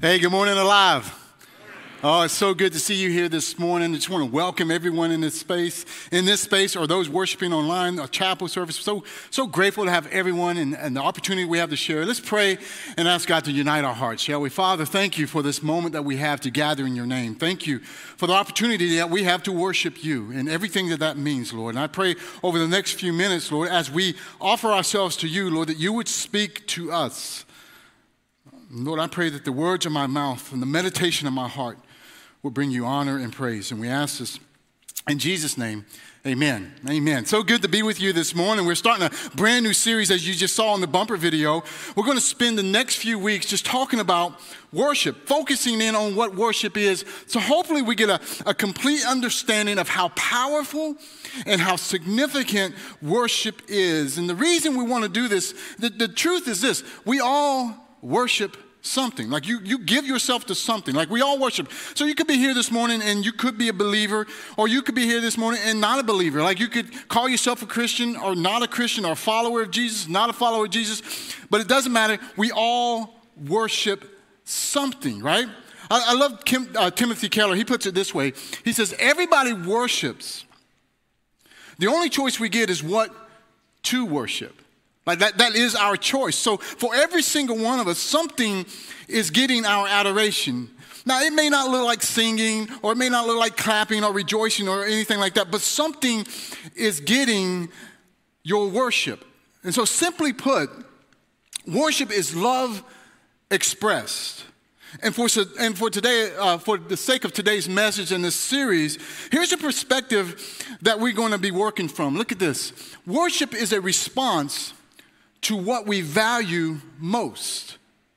Hey, good morning, Alive. Oh, it's so good to see you here this morning. I just want to welcome everyone in this space, or those worshiping online, a chapel service. So grateful to have everyone and the opportunity we have to share. Let's pray and ask God to unite our hearts, shall we? Father, thank you for this moment that we have to gather in your name. Thank you for the opportunity that we have to worship you and everything that means, Lord. And I pray over the next few minutes, Lord, as we offer ourselves to you, Lord, that you would speak to us. Lord, I pray that the words of my mouth and the meditation of my heart will bring you honor and praise. And we ask this in Jesus' name, amen. Amen. So good to be with you this morning. We're starting a brand new series, as you just saw in the bumper video. We're going to spend the next few weeks just talking about worship, focusing in on what worship is. So hopefully we get a complete understanding of how powerful and how significant worship is. And the reason we want to do this, the truth is this: we all worship something. Like you give yourself to something. Like we all worship. So you could be here this morning and you could be a believer, or you could be here this morning and not a believer. Like you could call yourself a Christian or not a Christian, or a follower of Jesus, not a follower of Jesus. But it doesn't matter. We all worship something, right? I love Timothy Keller. He puts it this way. He says, everybody worships. The only choice we get is what to worship. Like that is our choice. So for every single one of us, something is getting our adoration. Now, it may not look like singing, or it may not look like clapping or rejoicing or anything like that, but something is getting your worship. And so simply put, worship is love expressed. And for today, for the sake of today's message and this series, here's a perspective that we're going to be working from. Look at this. Worship is a response to what we value most.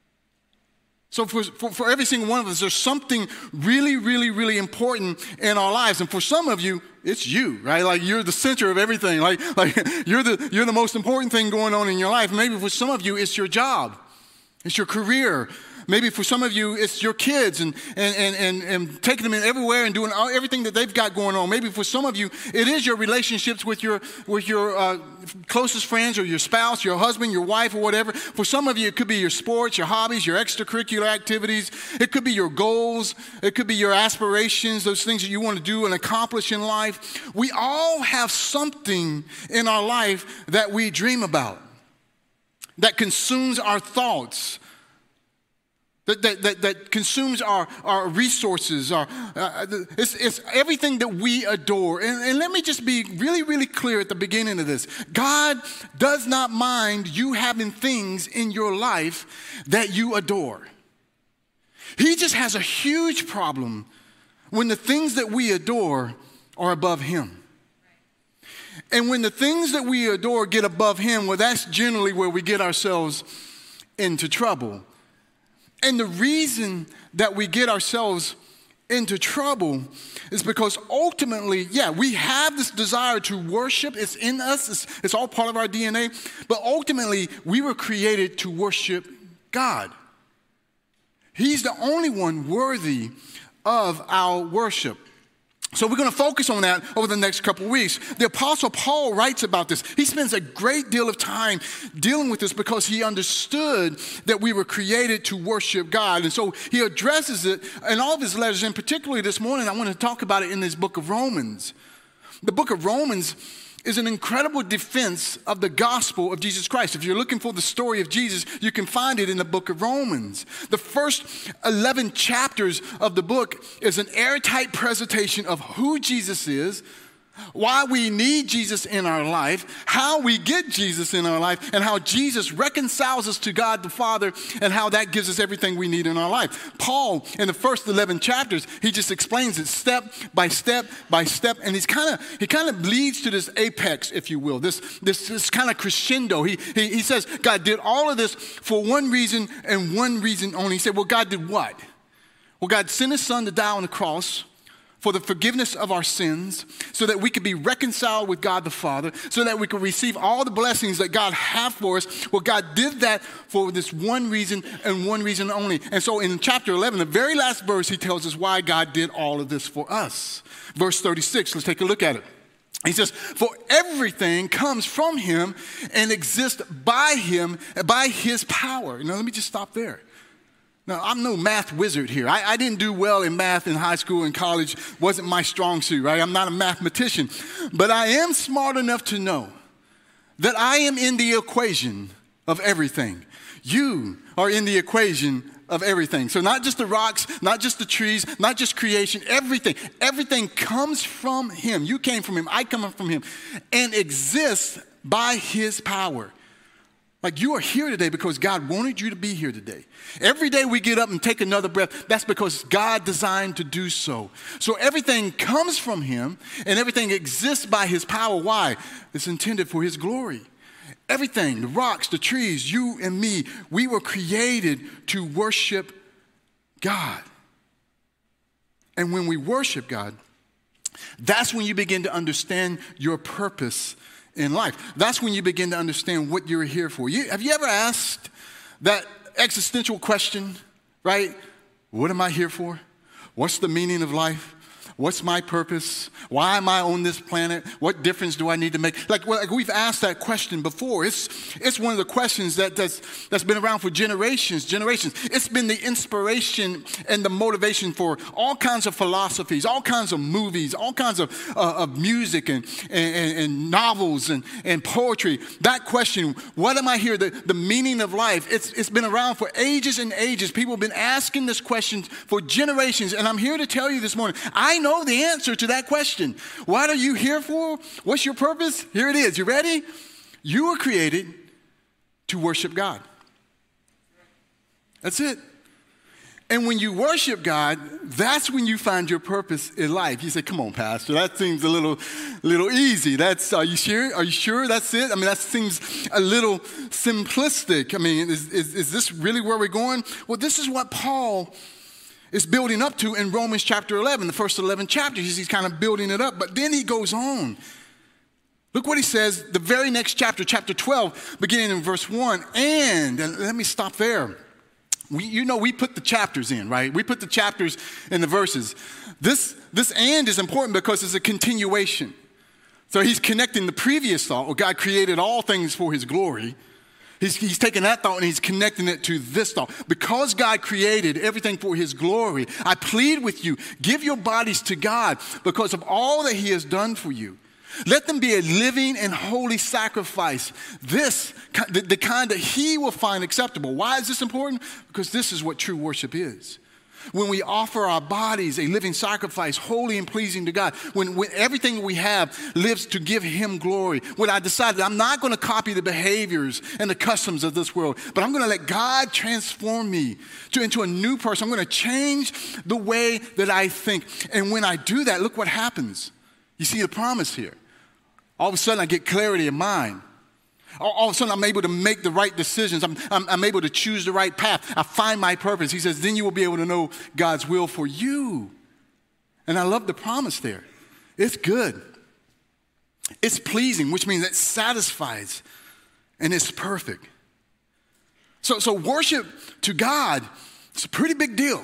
So for every single one of us, there's something really, really, really important in our lives. And for some of you, it's you, right? Like you're the center of everything. Like you're the most important thing going on in your life. Maybe for some of you, it's your job. It's your career. Maybe for some of you, it's your kids and taking them in everywhere and doing everything that they've got going on. Maybe for some of you, it is your relationships with your closest friends, or your spouse, your husband, your wife, or whatever. For some of you, it could be your sports, your hobbies, your extracurricular activities. It could be your goals. It could be your aspirations, those things that you want to do and accomplish in life. We all have something in our life that we dream about, that consumes our thoughts, that consumes our resources. It's everything that we adore. And let me just be really, really clear at the beginning of this. God does not mind you having things in your life that you adore. He just has a huge problem when the things that we adore are above him. And when the things that we adore get above him, well, that's generally where we get ourselves into trouble. And the reason that we get ourselves into trouble is because ultimately, we have this desire to worship. It's in us. It's all part of our DNA. But ultimately, we were created to worship God. He's the only one worthy of our worship. So we're going to focus on that over the next couple of weeks. The Apostle Paul writes about this. He spends a great deal of time dealing with this because he understood that we were created to worship God. And so he addresses it in all of his letters. And particularly this morning, I want to talk about it in this book of Romans. The book of Romans is an incredible defense of the gospel of Jesus Christ. If you're looking for the story of Jesus, you can find it in the book of Romans. The first 11 chapters of the book is an airtight presentation of who Jesus is, why we need Jesus in our life, how we get Jesus in our life, and how Jesus reconciles us to God the Father, and how that gives us everything we need in our life. Paul, in the first 11 chapters, he just explains it step by step by step, and he kind of leads to this apex, if you will, this kind of crescendo. He says God did all of this for one reason and one reason only. He said, well, God did what? Well, God sent his son to die on the cross for the forgiveness of our sins, so that we could be reconciled with God the Father, so that we could receive all the blessings that God has for us. Well, God did that for this one reason and one reason only. And so in chapter 11, the very last verse, he tells us why God did all of this for us. Verse 36, let's take a look at it. He says, for everything comes from him and exists by him, by his power. Now, let me just stop there. Now, I'm no math wizard here. I didn't do well in math in high school and college. Wasn't my strong suit, right? I'm not a mathematician. But I am smart enough to know that I am in the equation of everything. You are in the equation of everything. So not just the rocks, not just the trees, not just creation, everything. Everything comes from him. You came from him. I come from him. And exists by his power. Like you are here today because God wanted you to be here today. Every day we get up and take another breath, that's because God designed to do so. So everything comes from him and everything exists by his power. Why? It's intended for his glory. Everything, the rocks, the trees, you and me, we were created to worship God. And when we worship God, that's when you begin to understand your purpose in life. That's when you begin to understand what you're here for. Have you ever asked that existential question, right? What am I here for? What's the meaning of life? What's my purpose? Why am I on this planet? What difference do I need to make? Like we've asked that question before. It's one of the questions that's been around for generations. It's been the inspiration and the motivation for all kinds of philosophies, all kinds of movies, all kinds of music and novels and poetry. That question, what am I here? The meaning of life. It's been around for ages and ages. People have been asking this question for generations. And I'm here to tell you this morning, I know the answer to that question. What are you here for? What's your purpose? Here it is. You ready? You were created to worship God. That's it. And when you worship God, that's when you find your purpose in life. You say, come on, Pastor, that seems a little easy. Are you sure? Are you sure that's it? I mean, that seems a little simplistic. I mean, is this really where we're going? Well, this is what Paul is building up to in Romans chapter 11, the first 11 chapters. He's kind of building it up, but then he goes on. Look what he says, the very next chapter, chapter 12, beginning in verse 1. And let me stop there. We put the chapters in, right? We put the chapters in the verses. This and is important because it's a continuation. So he's connecting the previous thought, where God created all things for his glory. He's taking that thought and he's connecting it to this thought. Because God created everything for his glory, I plead with you, give your bodies to God because of all that he has done for you. Let them be a living and holy sacrifice, the kind that he will find acceptable. Why is this important? Because this is what true worship is. When we offer our bodies a living sacrifice, holy and pleasing to God, when everything we have lives to give him glory, when I decided I'm not going to copy the behaviors and the customs of this world, but I'm going to let God transform me into a new person. I'm going to change the way that I think. And when I do that, look what happens. You see the promise here. All of a sudden, I get clarity of mind. All of a sudden, I'm able to make the right decisions. I'm able to choose the right path. I find my purpose. He says, then you will be able to know God's will for you. And I love the promise there. It's good. It's pleasing, which means it satisfies and it's perfect. So worship to God is a pretty big deal.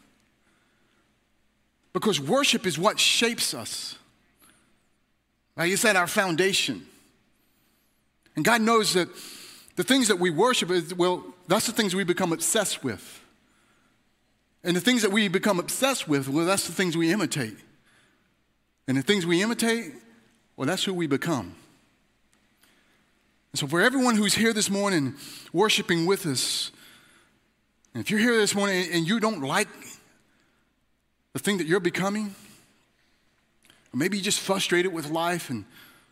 Because worship is what shapes us. Right? It's at our foundation. And God knows that the things that we worship, that's the things we become obsessed with. And the things that we become obsessed with, that's the things we imitate. And the things we imitate, that's who we become. And so for everyone who's here this morning worshiping with us, and if you're here this morning and you don't like the thing that you're becoming, or maybe you're just frustrated with life and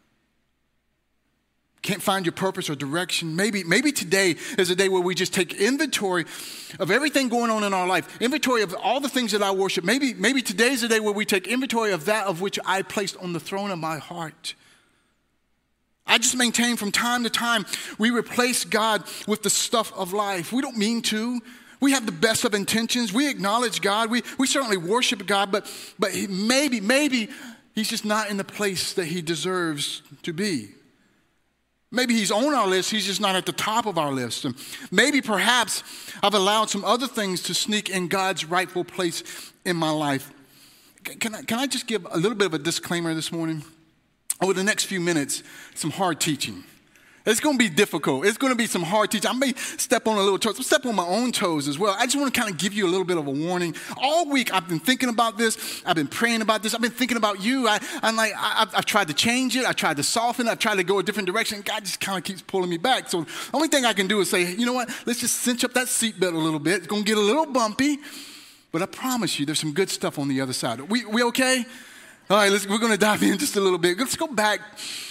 can't find your purpose or direction. Maybe today is a day where we just take inventory of everything going on in our life, inventory of all the things that I worship. Maybe today's a day where we take inventory of that of which I placed on the throne of my heart. I just maintain from time to time, we replace God with the stuff of life. We don't mean to. We have the best of intentions. We acknowledge God. We certainly worship God, but maybe he's just not in the place that he deserves to be. Maybe he's on our list, he's just not at the top of our list. And maybe perhaps I've allowed some other things to sneak in God's rightful place in my life. Can I just give a little bit of a disclaimer this morning? Over the next few minutes, some hard teaching. It's going to be difficult. It's going to be some hard teaching. I may step on a little toes. I'll step on my own toes as well. I just want to kind of give you a little bit of a warning. All week I've been thinking about this. I've been praying about this. I've been thinking about you. I've tried to change it. I tried to soften it. I've tried to go a different direction. God just kind of keeps pulling me back. So the only thing I can do is say, you know what? Let's just cinch up that seatbelt a little bit. It's going to get a little bumpy. But I promise you there's some good stuff on the other side. We okay? All right, we're going to dive in just a little bit. Let's go back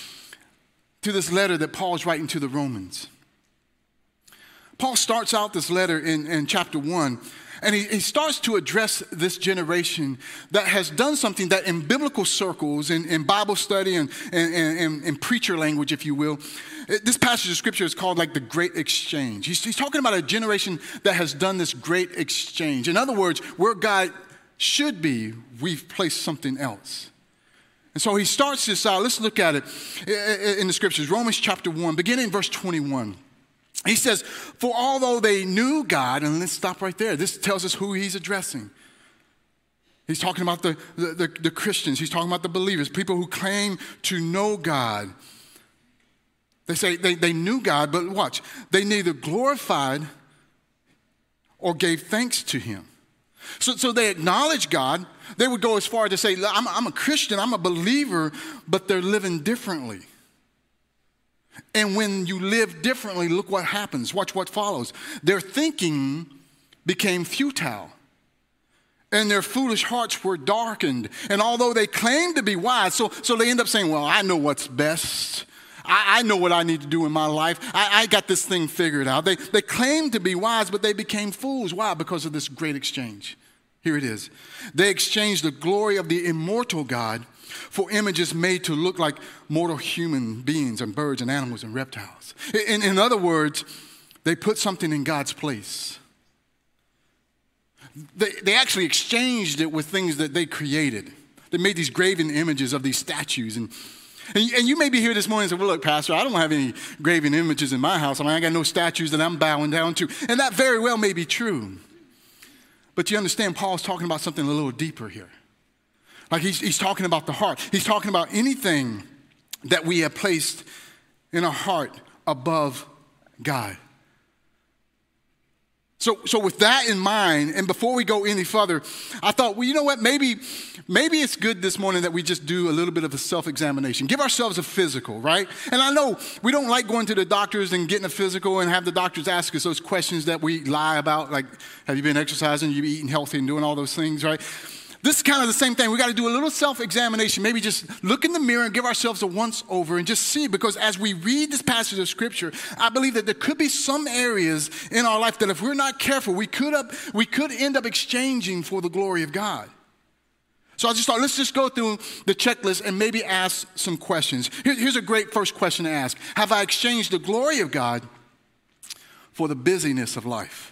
to this letter that Paul's writing to the Romans. Paul starts out this letter in chapter 1, and he starts to address this generation that has done something that in biblical circles, in Bible study and preacher language, if you will, this passage of scripture is called like the Great Exchange. He's talking about a generation that has done this great exchange. In other words, where God should be, we've placed something else. And so he starts this out. Let's look at it in the scriptures. Romans chapter 1, beginning in verse 21. He says, for although they knew God, and let's stop right there. This tells us who he's addressing. He's talking about the Christians. He's talking about the believers, people who claim to know God. They say they knew God, but watch. They neither glorified or gave thanks to him. So they acknowledge God. They would go as far as to say, I'm a Christian, I'm a believer, but they're living differently. And when you live differently, look what happens. Watch what follows. Their thinking became futile, and their foolish hearts were darkened. And although they claimed to be wise, so they end up saying, well, I know what's best. I know what I need to do in my life. I got this thing figured out. They claimed to be wise, but they became fools. Why? Because of this great exchange. Here it is. They exchanged the glory of the immortal God for images made to look like mortal human beings and birds and animals and reptiles. In other words, they put something in God's place. They actually exchanged it with things that they created. They made these graven images of these statues. And you may be here this morning and say, well, look, Pastor, I don't have any graven images in my house. I got no statues that I'm bowing down to. And that very well may be true. But you understand, Paul's talking about something a little deeper here. Like he's talking about the heart. He's talking about anything that we have placed in our heart above God. So with that in mind, and before we go any further, I thought, well, you know what? Maybe it's good this morning that we just do a little bit of a self-examination. Give ourselves a physical, right? And I know we don't like going to the doctors and getting a physical and have the doctors ask us those questions that we lie about, like, have you been exercising? You been eating healthy and doing all those things, right? This is kind of the same thing. We got to do a little self-examination. Maybe just look in the mirror and give ourselves a once-over and just see. Because as we read this passage of Scripture, I believe that there could be some areas in our life that if we're not careful, we could end up exchanging for the glory of God. So I just thought, let's just go through the checklist and maybe ask some questions. Here's a great first question to ask. Have I exchanged the glory of God for the busyness of life?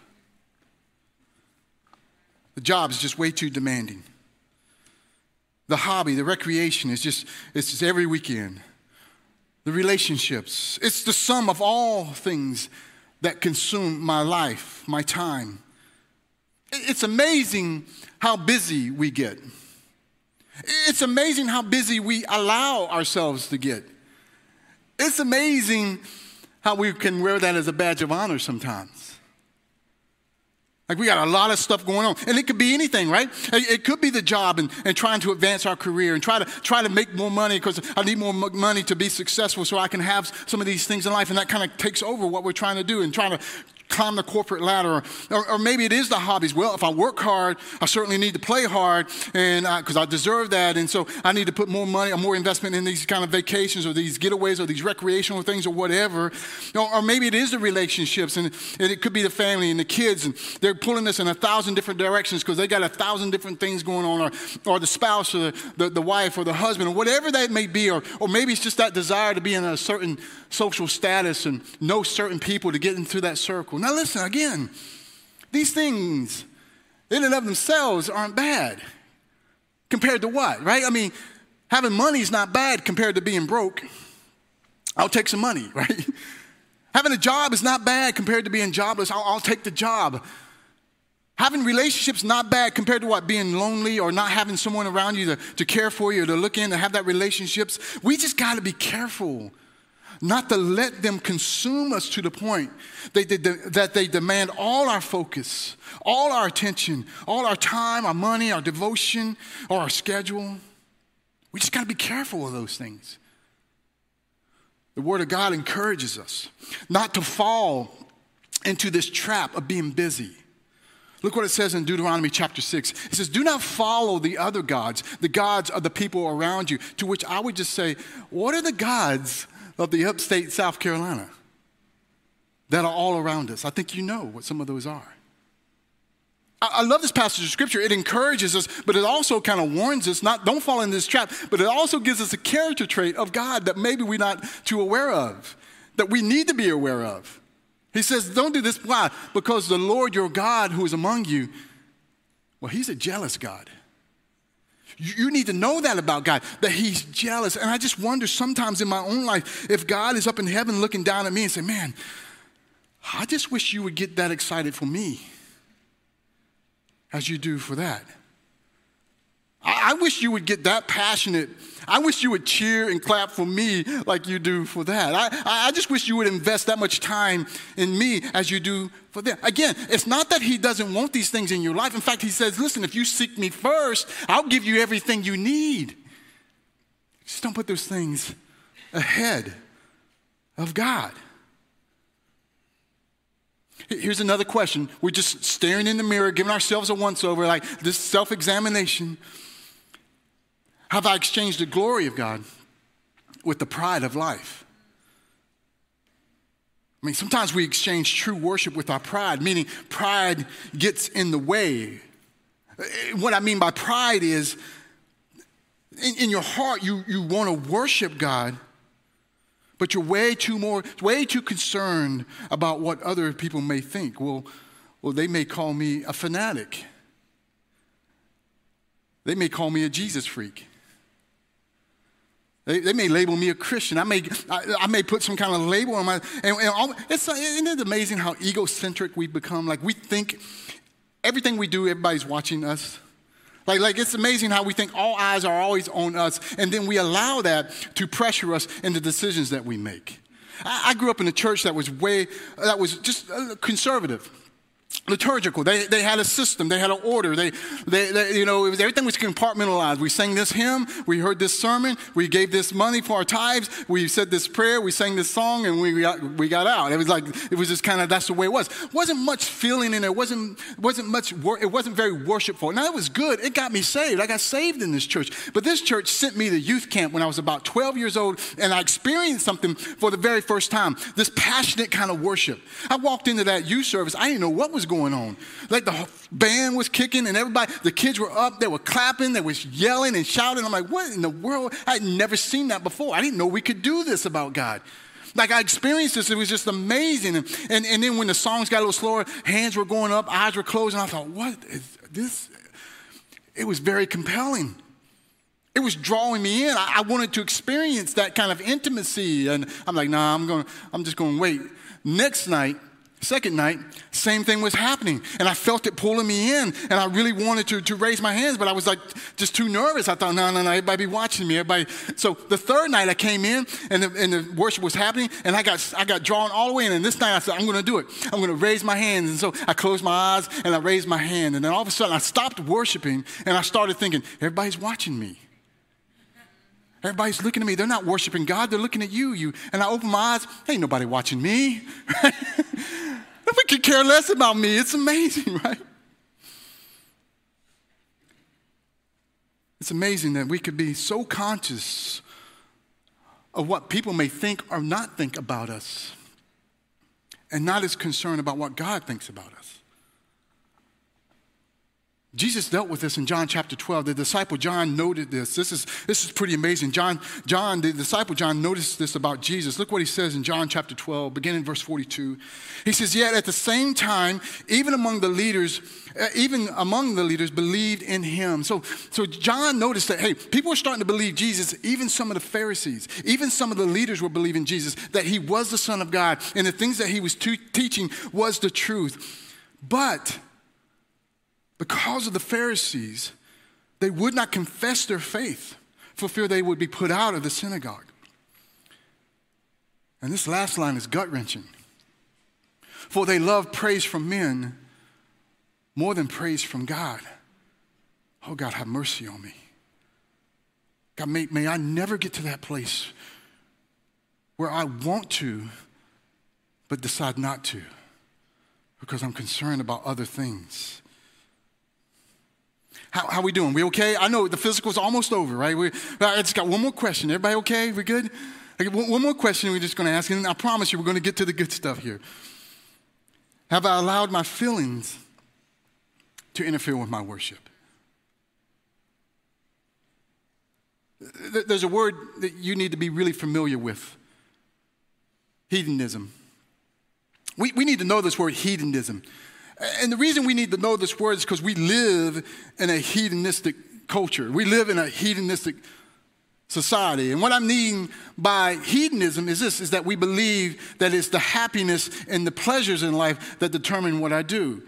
The job is just way too demanding. The hobby, the recreation it's just every weekend. The relationships, it's the sum of all things that consume my life, my time. It's amazing how busy we get. It's amazing how busy we allow ourselves to get. It's amazing how we can wear that as a badge of honor sometimes. Like we got a lot of stuff going on. And it could be anything, right? It could be the job and trying to advance our career and try to make more money because I need more money to be successful so I can have some of these things in life. And that kind of takes over what we're trying to do and trying to climb the corporate ladder. Or maybe it is the hobbies. Well, if I work hard, I certainly need to play hard and because I deserve that. And so I need to put more money or more investment in these kind of vacations or these getaways or these recreational things or whatever. Or maybe it is the relationships and it could be the family and the kids. And they're pulling us in 1,000 different directions because they got 1,000 different things going on or the spouse or the wife or the husband or whatever that may be. Or maybe it's just that desire to be in a certain social status and know certain people to get into that circle. Now listen, again, these things in and of themselves aren't bad compared to what, right? I mean, having money is not bad compared to being broke. I'll take some money, right? Having a job is not bad compared to being jobless. I'll take the job. Having relationships not bad compared to what? Being lonely or not having someone around you to care for you or to look in to have that relationships. We just got to be careful not to let them consume us to the point that they demand all our focus, all our attention, all our time, our money, our devotion, or our schedule. We just got to be careful of those things. The Word of God encourages us not to fall into this trap of being busy. Look what it says in Deuteronomy chapter 6. It says, do not follow the other gods, the gods of the people around you. To which I would just say, what are the gods of the upstate South Carolina that are all around us? I think you know what some of those are. I love this passage of Scripture. It encourages us, but it also kind of warns us, don't fall into this trap, but it also gives us a character trait of God that maybe we're not too aware of, that we need to be aware of. He says, don't do this. Why? Because the Lord your God who is among you, well, he's a jealous God. You need to know that about God, that he's jealous. And I just wonder sometimes in my own life, if God is up in heaven looking down at me and say, man, I just wish you would get that excited for me as you do for that. I wish you would get that passionate. I wish you would cheer and clap for me like you do for that. I just wish you would invest that much time in me as you do for them. Again, it's not that he doesn't want these things in your life. In fact, he says, listen, if you seek me first, I'll give you everything you need. Just don't put those things ahead of God. Here's another question. We're just staring in the mirror, giving ourselves a once-over, like this self-examination. Have I exchanged the glory of God with the pride of life? I mean, sometimes we exchange true worship with our pride, meaning pride gets in the way. What I mean by pride is, in your heart, you want to worship God, but you're way too concerned about what other people may think. Well, they may call me a fanatic. They may call me a Jesus freak. They may label me a Christian. I may put some kind of label on my. Isn't it amazing how egocentric we become? Like we think everything we do, everybody's watching us. Like it's amazing how we think all eyes are always on us, and then we allow that to pressure us in the decisions that we make. I grew up in a church that was just conservative. Liturgical. They had a system. They had an order. Everything was compartmentalized. We sang this hymn. We heard this sermon. We gave this money for our tithes. We said this prayer. We sang this song, and we got out. It was just kind of, that's the way it was. Wasn't much feeling in there. It wasn't very worshipful. Now, it was good. It got me saved. I got saved in this church. But this church sent me to youth camp when I was about 12 years old, and I experienced something for the very first time. This passionate kind of worship. I walked into that youth service. I didn't know what was going on. Like the band was kicking and everybody, the kids were up, they were clapping, they was yelling and shouting. I'm like, what in the world? I'd never seen that before. I didn't know we could do this about God. Like I experienced this, it was just amazing. And then when the songs got a little slower, hands were going up, eyes were closed, and I thought, what is this? It was very compelling. It was drawing me in. I wanted to experience that kind of intimacy. And I'm like, nah, I'm just going to wait. Next night, second night, same thing was happening. And I felt it pulling me in. And I really wanted to raise my hands, but I was like just too nervous. I thought, no, everybody be watching me. So the third night I came in and the worship was happening and I got drawn all the way in. And this night I said, I'm going to do it. I'm going to raise my hands. And so I closed my eyes and I raised my hand. And then all of a sudden I stopped worshiping and I started thinking, everybody's watching me. Everybody's looking at me. They're not worshiping God. They're looking at you. And I open my eyes. Ain't nobody watching me. Nobody could care less about me. It's amazing, right? It's amazing that we could be so conscious of what people may think or not think about us and not as concerned about what God thinks about us. Jesus dealt with this in John chapter 12. The disciple John noted this. This is pretty amazing. The disciple John noticed this about Jesus. Look what he says in John chapter 12, beginning in verse 42. He says, yet at the same time, even among the leaders believed in him. So John noticed that, hey, people were starting to believe Jesus, even some of the Pharisees, even some of the leaders were believing Jesus, that he was the Son of God, and the things that he was teaching was the truth. But because of the Pharisees, they would not confess their faith for fear they would be put out of the synagogue. And this last line is gut-wrenching. For they love praise from men more than praise from God. Oh, God, have mercy on me. God, may I never get to that place where I want to, but decide not to, because I'm concerned about other things. How we doing? We okay? I know the physical's almost over, right? I just got one more question. Everybody okay? We good? Okay, one more question we're just going to ask, and I promise you we're going to get to the good stuff here. Have I allowed my feelings to interfere with my worship? There's a word that you need to be really familiar with. Hedonism. We need to know this word, hedonism. And the reason we need to know this word is because we live in a hedonistic culture. We live in a hedonistic society. And what I mean by hedonism is this, is that we believe that it's the happiness and the pleasures in life that determine what I do.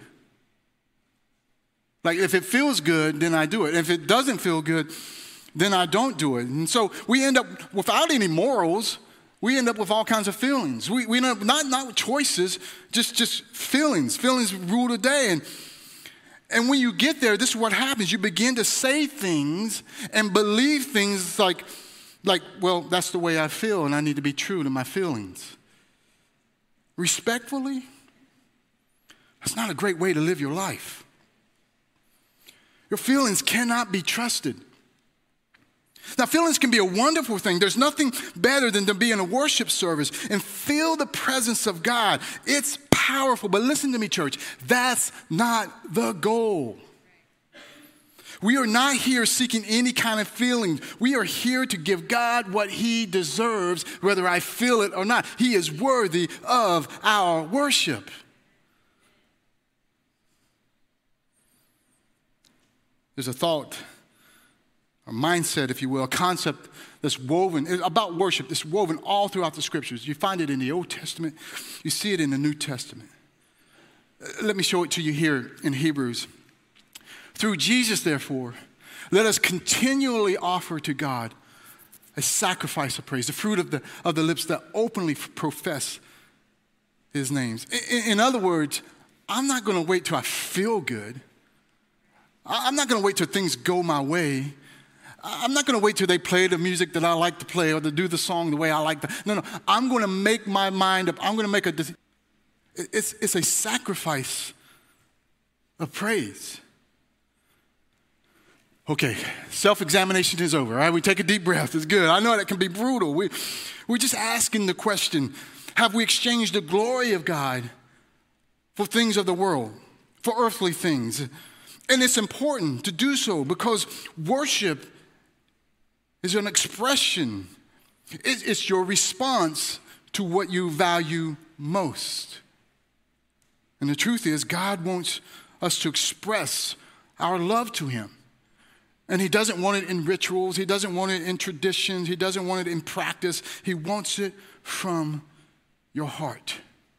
Like if it feels good, then I do it. If it doesn't feel good, then I don't do it. And so we end up without any morals. We end up with all kinds of feelings. We end up not choices, just feelings. Feelings rule the day. And when you get there, this is what happens. You begin to say things and believe things like, well, that's the way I feel, and I need to be true to my feelings. Respectfully, that's not a great way to live your life. Your feelings cannot be trusted. Now, feelings can be a wonderful thing. There's nothing better than to be in a worship service and feel the presence of God. It's powerful, but listen to me, church. That's not the goal. We are not here seeking any kind of feelings. We are here to give God what he deserves, whether I feel it or not. He is worthy of our worship. There's a thought, a mindset, if you will, a concept that's woven about worship, that's woven all throughout the scriptures. You find it in the Old Testament. You see it in the New Testament. Let me show it to you here in Hebrews. Through Jesus, therefore, let us continually offer to God a sacrifice of praise, the fruit of the lips that openly profess his names. In other words, I'm not going to wait till I feel good. I'm not going to wait till things go my way. I'm not going to wait till they play the music that I like to play or to do the song the way I like to. No. I'm going to make my mind up. I'm going to make it's a sacrifice of praise. Okay, self-examination is over, right? We take a deep breath. It's good. I know that can be brutal. We're just asking the question, have we exchanged the glory of God for things of the world, for earthly things? And it's important to do so because worship is an expression. It's your response to what you value most. And the truth is, God wants us to express our love to him. And he doesn't want it in rituals. He doesn't want it in traditions. He doesn't want it in practice. He wants it from your heart.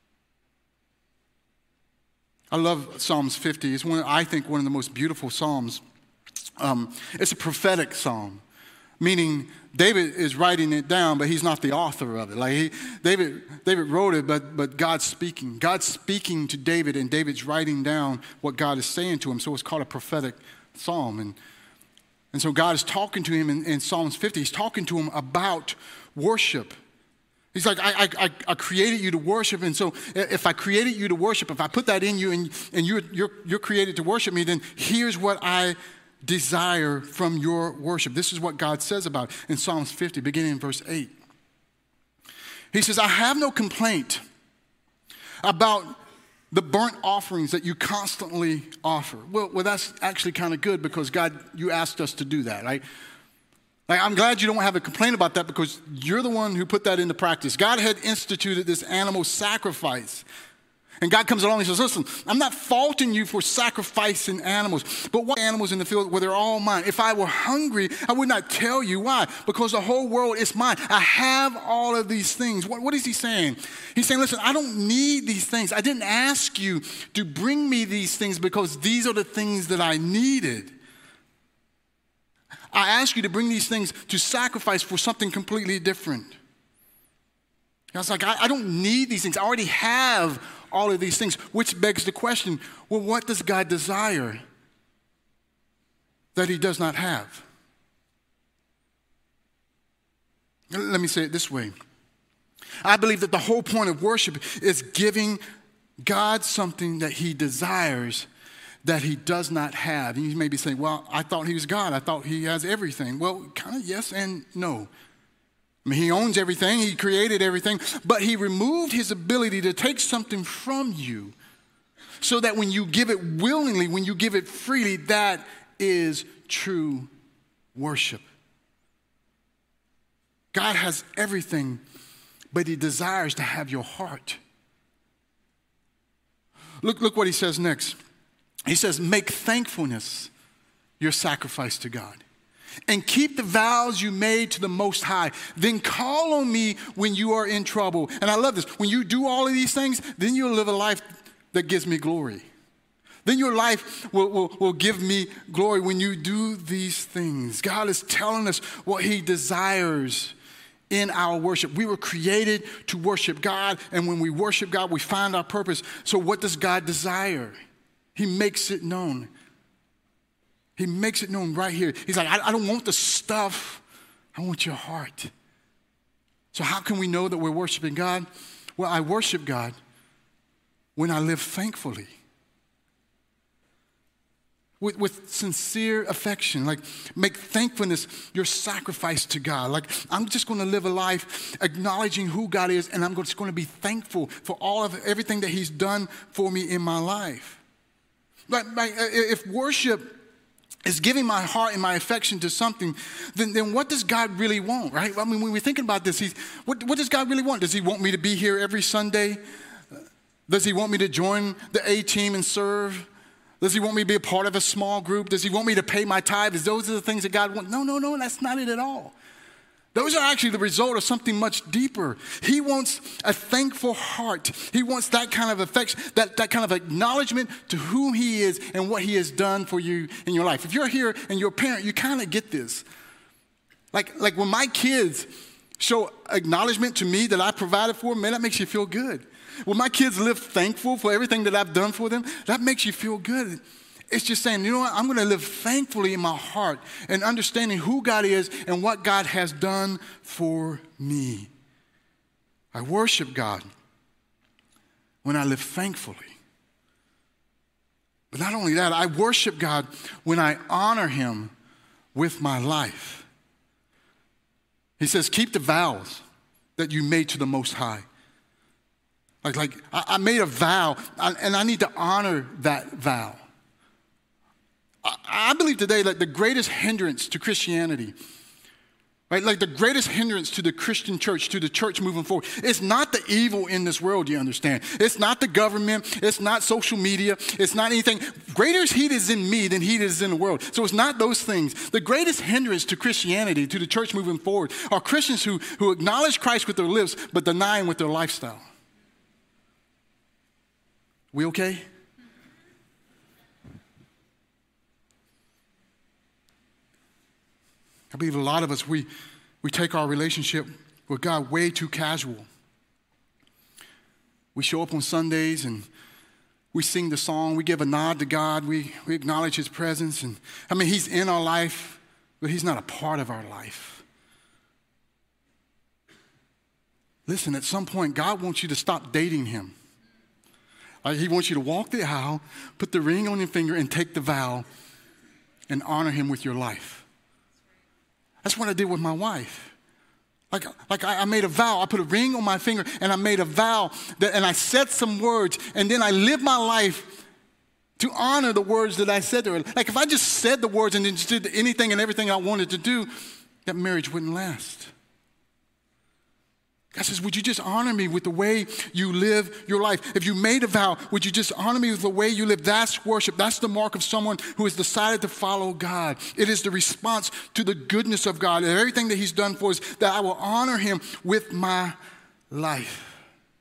I love Psalms 50. It's I think one of the most beautiful psalms. It's a prophetic psalm, meaning David is writing it down, but he's not the author of it. David wrote it, but God's speaking. God's speaking to David, and David's writing down what God is saying to him. So it's called a prophetic psalm. And so God is talking to him in Psalms 50. He's talking to him about worship. He's like, I created you to worship, and so if I created you to worship, if I put that in you and you're created to worship me, then here's what I desire from your worship. This is what God says about it in Psalms 50, beginning in verse 8. He says, I have no complaint about the burnt offerings that you constantly offer. Well, that's actually kind of good because God, you asked us to do that, right? Like, I'm glad you don't have a complaint about that because you're the one who put that into practice. God had instituted this animal sacrifice. And God comes along and says, listen, I'm not faulting you for sacrificing animals, but what animals in the field, well, they're all mine. If I were hungry, I would not tell you. Why? Because the whole world is mine. I have all of these things. What is he saying? He's saying, listen, I don't need these things. I didn't ask you to bring me these things because these are the things that I needed. I ask you to bring these things to sacrifice for something completely different. I was like, I don't need these things. I already have all of these things, which begs the question, well, what does God desire that he does not have? Let me say it this way. I believe that the whole point of worship is giving God something that he desires that he does not have. And you may be saying, well, I thought he was God. I thought he has everything. Well, kind of yes and no. I mean, he owns everything. He created everything. But he removed his ability to take something from you so that when you give it willingly, when you give it freely, that is true worship. God has everything, but he desires to have your heart. Look what he says next. He says, make thankfulness your sacrifice to God. And keep the vows you made to the Most High. Then call on me when you are in trouble. And I love this. When you do all of these things, then you'll live a life that gives me glory. Then your life will give me glory when you do these things. God is telling us what he desires in our worship. We were created to worship God, and when we worship God, we find our purpose. So what does God desire? He makes it known. He makes it known right here. He's like, I don't want the stuff. I want your heart. So how can we know that we're worshiping God? Well, I worship God when I live thankfully. With sincere affection, like make thankfulness your sacrifice to God. Like I'm just going to live a life acknowledging who God is, and I'm just going to be thankful for all of everything that he's done for me in my life. Like if worship is giving my heart and my affection to something, then what does God really want, right? I mean, when we're thinking about this, what does God really want? Does he want me to be here every Sunday? Does he want me to join the A team and serve? Does he want me to be a part of a small group? Does he want me to pay my tithes? Those are the things that God wants. No, that's not it at all. Those are actually the result of something much deeper. He wants a thankful heart. He wants that kind of affection, that kind of acknowledgement to who he is and what he has done for you in your life. If you're here and you're a parent, you kind of get this. Like when my kids show acknowledgement to me that I provided for them, man, that makes you feel good. When my kids live thankful for everything that I've done for them, that makes you feel good. It's just saying, you know what, I'm going to live thankfully in my heart and understanding who God is and what God has done for me. I worship God when I live thankfully. But not only that, I worship God when I honor him with my life. He says, keep the vows that you made to the Most High. Like I made a vow, and I need to honor that vow. I believe today that the greatest hindrance to Christianity, right, like the greatest hindrance to the Christian church, to the church moving forward, it's not the evil in this world, you understand. It's not the government. It's not social media. It's not anything. Greater is he that is in me than he that is in the world. So it's not those things. The greatest hindrance to Christianity, to the church moving forward, are Christians who acknowledge Christ with their lips but deny him with their lifestyle. We okay? I believe a lot of us, we take our relationship with God way too casual. We show up on Sundays and we sing the song, we give a nod to God, we acknowledge his presence. And I mean, he's in our life, but he's not a part of our life. Listen, at some point, God wants you to stop dating him. He wants you to walk the aisle, put the ring on your finger, and take the vow and honor him with your life. That's what I did with my wife. Like I made a vow. I put a ring on my finger, and I made a vow, and I said some words, and then I lived my life to honor the words that I said to her. Like if I just said the words and then just did anything and everything I wanted to do, that marriage wouldn't last. God says, would you just honor me with the way you live your life? If you made a vow, would you just honor me with the way you live? That's worship. That's the mark of someone who has decided to follow God. It is the response to the goodness of God and everything that he's done for us, that I will honor him with my life.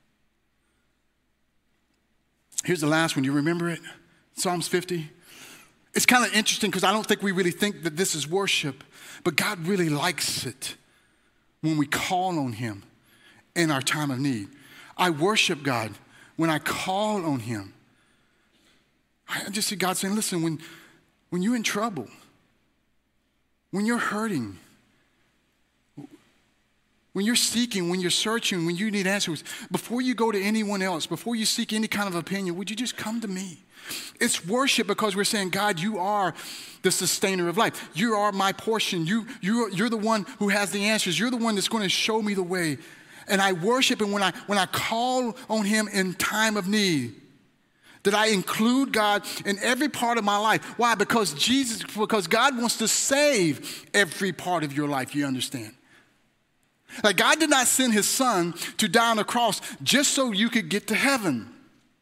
Here's the last one. You remember it? Psalms 50. It's kind of interesting because I don't think we really think that this is worship, but God really likes it when we call on him in our time of need. I worship God when I call on him. I just see God saying, listen, when you're in trouble, when you're hurting, when you're seeking, when you're searching, when you need answers, before you go to anyone else, before you seek any kind of opinion, would you just come to me? It's worship because we're saying, God, you are the sustainer of life. You are my portion. You're the one who has the answers. You're the one that's going to show me the way. And I worship him when I call on him in time of need. That I include God in every part of my life. Why? Because God wants to save every part of your life, you understand? Like God did not send his son to die on the cross just so you could get to heaven.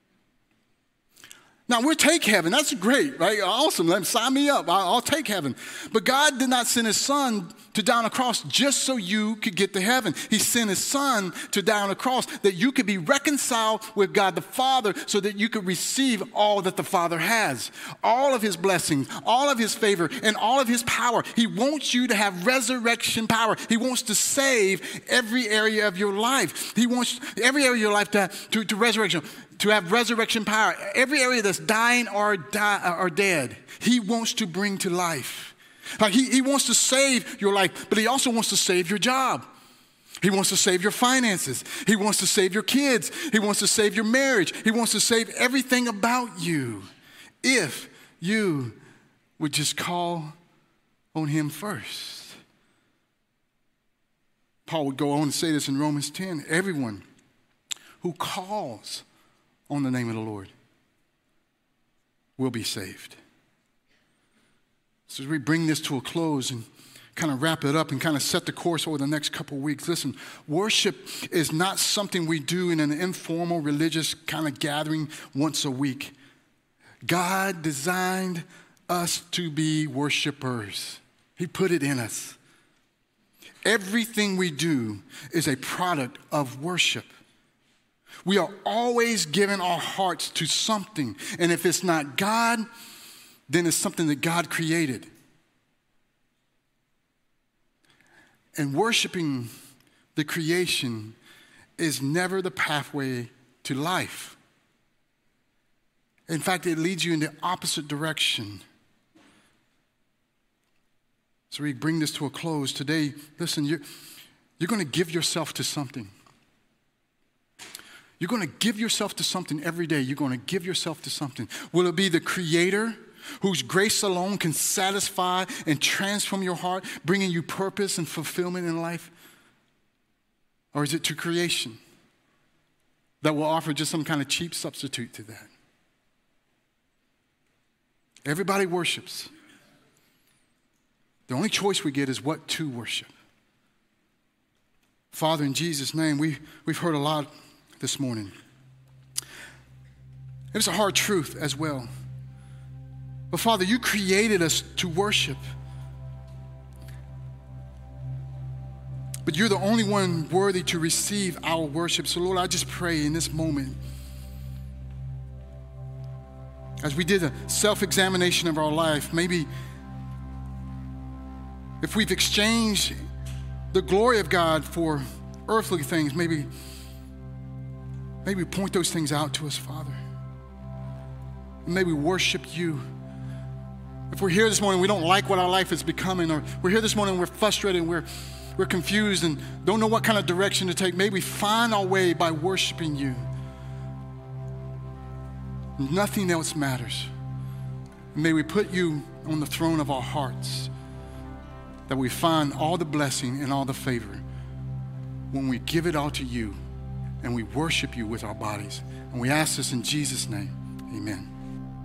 Now, we'll take heaven. That's great, right? Awesome. Sign me up. I'll take heaven. But God did not send his son to die on a cross just so you could get to heaven. He sent his son to die on a cross that you could be reconciled with God the Father so that you could receive all that the Father has, all of his blessings, all of his favor, and all of his power. He wants you to have resurrection power. He wants to save every area of your life. He wants every area of your life to resurrection. To have resurrection power. Every area that's dying or dead, he wants to bring to life. Like he wants to save your life, but he also wants to save your job. He wants to save your finances. He wants to save your kids. He wants to save your marriage. He wants to save everything about you if you would just call on him first. Paul would go on to say this in Romans 10. Everyone who calls on the name of the Lord will be saved. So as we bring this to a close and kind of wrap it up and kind of set the course over the next couple of weeks, listen, worship is not something we do in an informal religious kind of gathering once a week. God designed us to be worshipers. He put it in us. Everything we do is a product of worship. We are always giving our hearts to something. And if it's not God, then it's something that God created. And worshiping the creation is never the pathway to life. In fact, it leads you in the opposite direction. So we bring this to a close today. Listen, you're going to give yourself to something. You're going to give yourself to something every day. You're going to give yourself to something. Will it be the Creator whose grace alone can satisfy and transform your heart, bringing you purpose and fulfillment in life? Or is it to creation that will offer just some kind of cheap substitute to that? Everybody worships. The only choice we get is what to worship. Father, in Jesus' name, we've heard a lot this morning. It was a hard truth as well. But Father, you created us to worship. But you're the only one worthy to receive our worship. So Lord, I just pray in this moment, as we did a self-examination of our life, maybe if we've exchanged the glory of God for earthly things, maybe point those things out to us, Father. And may we worship you. If we're here this morning, we don't like what our life is becoming, or we're here this morning, we're frustrated, and we're confused and don't know what kind of direction to take, may we find our way by worshiping you. Nothing else matters. And may we put you on the throne of our hearts, that we find all the blessing and all the favor when we give it all to you and we worship you with our bodies. And we ask this in Jesus' name. Amen.